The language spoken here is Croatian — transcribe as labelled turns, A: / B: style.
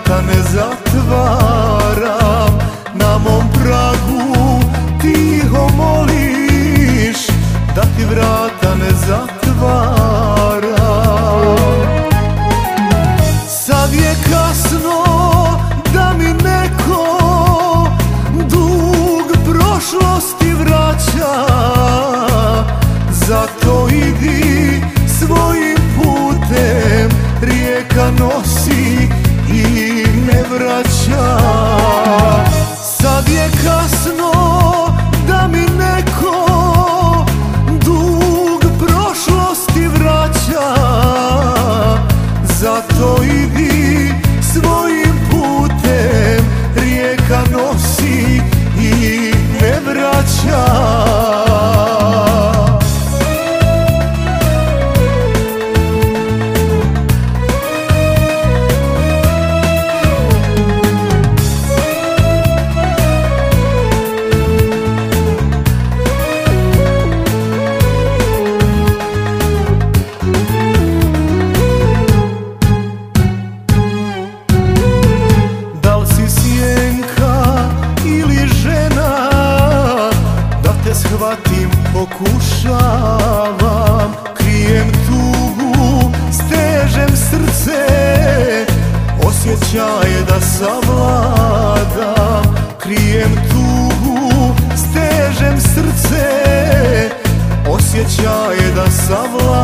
A: vrata ne zatvaram, na mom pragu tiho moliš da ti vrata ne zatvaram. Sad je kasno da mi neko dug prošlosti vraća, zato idi svojim putem, rijeka nosi i ne vraća. Sad je kasno da mi neko dug prošlosti vraća, zato idi svojim putem, rijeka nosi i ne vraća. Shvatim, pokušavam, krijem tugu, stežem srce, osjećaj da savladam. Krijem tugu, stežem srce, osjećaj da savladam.